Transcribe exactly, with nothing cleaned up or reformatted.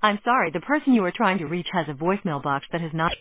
I'm sorry, the person you are trying to reach has a voicemail box that has not